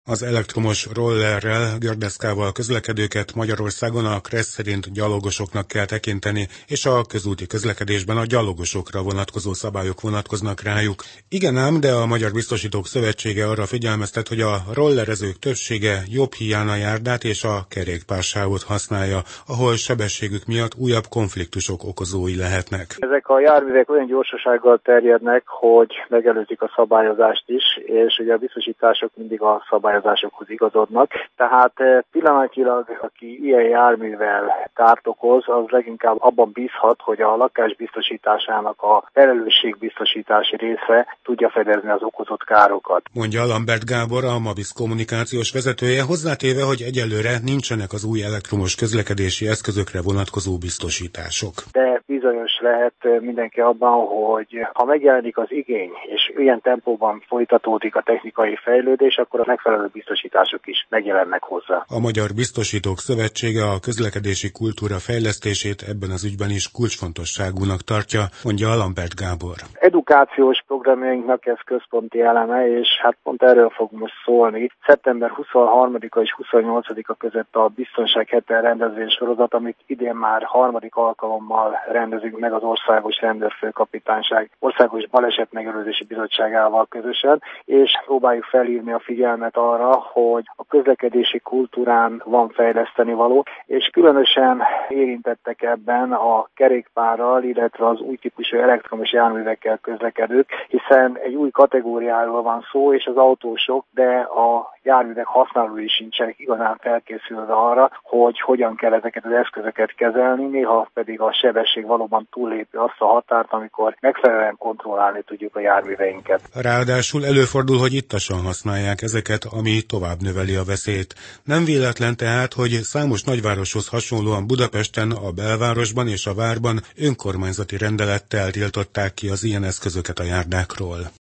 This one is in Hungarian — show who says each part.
Speaker 1: Az elektromos rollerrel, gördeszkával közlekedőket Magyarországon a Kressz szerint gyalogosoknak kell tekinteni, és a közúti közlekedésben a gyalogosokra vonatkozó szabályok vonatkoznak rájuk. Igen ám, de a Magyar Biztosítók Szövetsége arra figyelmeztet, hogy a rollerezők többsége jobb híján a járdát és a kerékpársávot használja, ahol sebességük miatt újabb konfliktusok okozói lehetnek.
Speaker 2: Ezek a járművek olyan gyorsasággal terjednek, hogy megelőzik a szabályozást is, és ugye a biztosítások mindig a szabályozásokhoz igazodnak. Tehát pillanatnyilag, aki ilyen járművel kárt okoz, az leginkább abban bízhat, hogy a lakás biztosításának a felelősségbiztosítási része tudja fedezni az okozott károkat.
Speaker 1: Mondja Lambert Gábor, a Mabisz kommunikációs vezetője, hozzátéve, hogy egyelőre nincsenek az új elektromos közlekedési eszközökre vonatkozó biztosítások.
Speaker 2: De bizonyos lehet mindenki abban, hogy ha megjelenik az igény, és ilyen tempóban folytatódik a technikai fejlődés, akkor a megfelelő biztosítások is megjelennek hozzá.
Speaker 1: A Magyar Biztosítók Szövetsége a közlekedési kultúra fejlesztését ebben az ügyben is kulcsfontosságúnak tartja, mondja Lambert Gábor.
Speaker 2: Edukációs programjainknak ez központi eleme, és hát pont erről fog most szólni. Szeptember 23-a és 28-a között a Biztonság heten rendezvés sorozat, amit idén már harmadik alkalommal rendezünk meg az Országos Rendőrfőkapitányság Országos Balesetmegelőzési Bizottságával közösen, és próbáljuk felhívni a figyelmet arra, hogy a közlekedési kultúrán van fejleszteni való, és különösen érintettek ebben a kerékpárral, illetve az új típusú elektromos járművekkel közlekedők, hiszen egy új kategóriáról van szó, és az autósok, de a járművek használói sincsenek igazán felkészülve arra, hogy hogyan kell ezeket az eszközöket kezelni, néha pedig a sebesség valóban túllépi azt a határt, amikor megfelelően kontrollálni tudjuk a járműveinket.
Speaker 1: Ráadásul előfordul, hogy ittasan használják ezeket, ami tovább növeli a veszélyt. Nem véletlen tehát, hogy számos nagyvároshoz hasonlóan Budapesten, a belvárosban és a várban önkormányzati rendelettel tiltották ki az ilyen eszközöket a járdákról.